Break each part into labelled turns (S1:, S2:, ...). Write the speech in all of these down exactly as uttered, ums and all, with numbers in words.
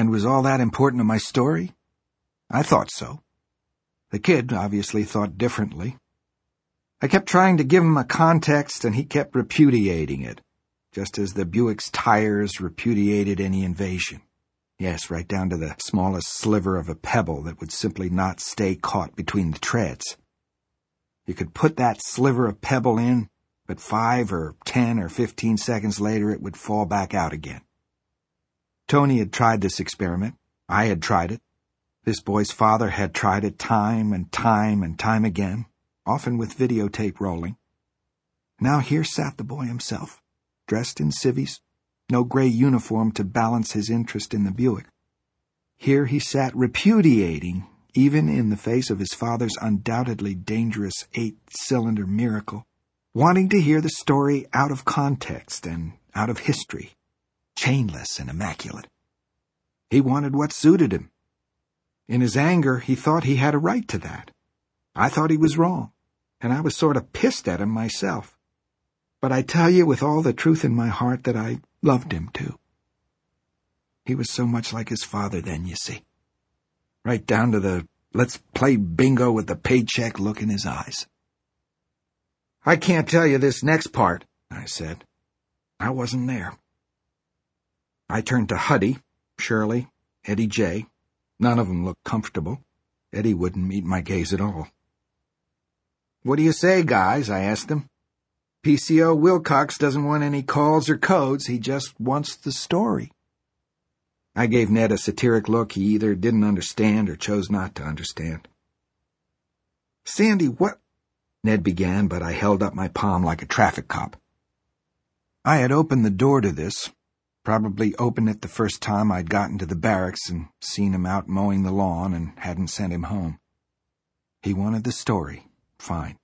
S1: And was all that important to my story? I thought so. The kid obviously thought differently. I kept trying to give him a context, and he kept repudiating it, just as the Buick's tires repudiated any invasion. Yes, right down to the smallest sliver of a pebble that would simply not stay caught between the treads. You could put that sliver of pebble in, but five or ten or fifteen seconds later it would fall back out again. Tony had tried this experiment. I had tried it. This boy's father had tried it time and time and time again, often with videotape rolling. Now here sat the boy himself, dressed in civvies, no gray uniform to balance his interest in the Buick. Here he sat repudiating, even in the face of his father's undoubtedly dangerous eight-cylinder miracle, wanting to hear the story out of context and out of history, chainless and immaculate. He wanted what suited him. In his anger, he thought he had a right to that. I thought he was wrong, and I was sort of pissed at him myself. But I tell you with all the truth in my heart that I loved him, too. He was so much like his father then, you see. Right down to the let's play bingo with the paycheck look in his eyes. I can't tell you this next part, I said. I wasn't there. I turned to Huddy, Shirley, Eddie J. None of them looked comfortable. Eddie wouldn't meet my gaze at all. What do you say, guys? I asked them. P C O Wilcox doesn't want any calls or codes. He just wants the story. I gave Ned a satiric look he either didn't understand or chose not to understand. Sandy, what? Ned began, but I held up my palm like a traffic cop. I had opened the door to this, probably opened it the first time I'd gotten to the barracks and seen him out mowing the lawn and hadn't sent him home. He wanted the story. Fine.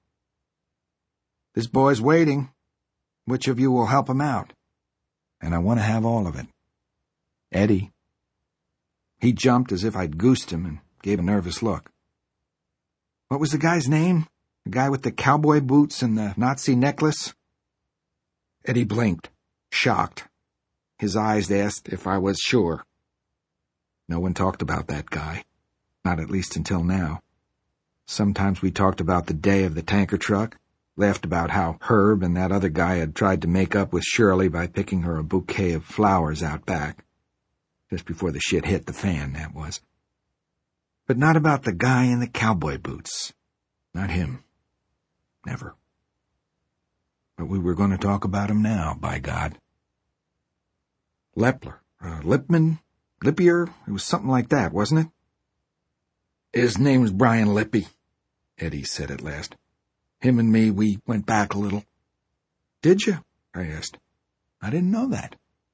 S1: This boy's waiting. Which of you will help him out? And I want to have all of it. Eddie. He jumped as if I'd goosed him and gave a nervous look. What was the guy's name? The guy with the cowboy boots and the Nazi necklace? Eddie blinked, shocked. His eyes asked if I was sure. No one talked about that guy. Not at least until now. Sometimes we talked about the day of the tanker truck, laughed about how Herb and that other guy had tried to make up with Shirley by picking her a bouquet of flowers out back. Just before the shit hit the fan, that was. But not about the guy in the cowboy boots. Not him. Never. But we were going to talk about him now, by God. Lepler, uh, Lipman, Lippier, it was something like that, wasn't it? His name's Brian Lippy, Eddie said at last. Him and me, we went back a little. Did you? I asked. I didn't know that.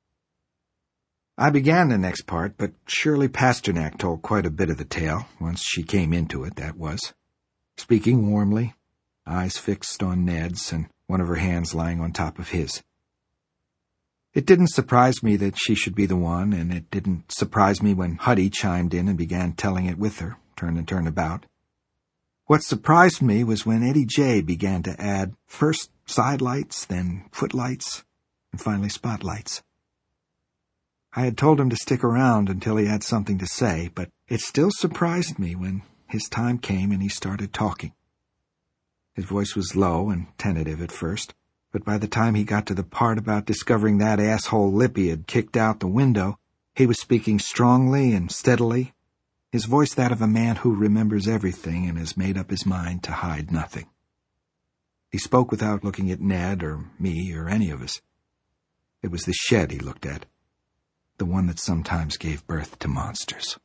S1: I began the next part, but Shirley Pasternak told quite a bit of the tale, once she came into it, that was. Speaking warmly, eyes fixed on Ned's and one of her hands lying on top of his. It didn't surprise me that she should be the one, and it didn't surprise me when Huddy chimed in and began telling it with her, turn and turn about. What surprised me was when Eddie J. began to add first sidelights, then footlights, and finally spotlights. I had told him to stick around until he had something to say, but it still surprised me when his time came and he started talking. His voice was low and tentative at first, but by the time he got to the part about discovering that asshole Lippy had kicked out the window, he was speaking strongly and steadily, his voice that of a man who remembers everything and has made up his mind to hide nothing. He spoke without looking at Ned or me or any of us. It was the shed he looked at, the one that sometimes gave birth to monsters.